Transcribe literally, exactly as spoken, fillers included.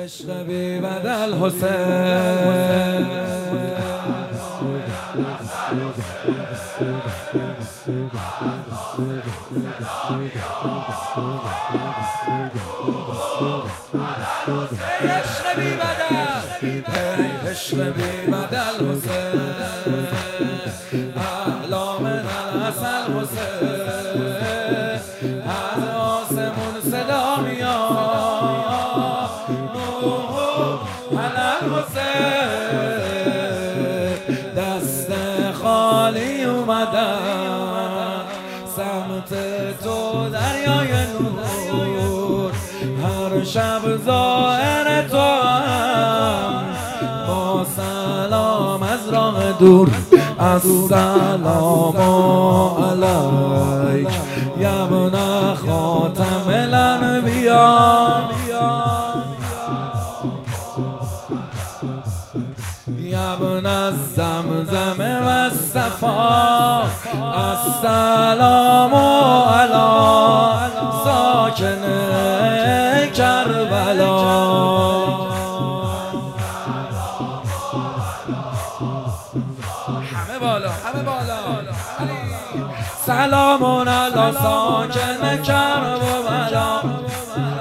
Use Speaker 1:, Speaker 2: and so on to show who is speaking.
Speaker 1: عشق بی بدل حسین. عشق بی بدل، عشق بی بدل حسین، اعلی من العسل حسین. از آسمون صدا میاد علل حسین، دست خالی اومدم سمت تو دریای نور. هر شب ظاهر تو هم با سلام از راه دور. السلام علیک یا ابن خاتم الانبیا، یا ابن الزمزم و الصفا. السلام علی ساکن کربلا. همه بالا، همه بالا. سلام علی ساکن کربلا.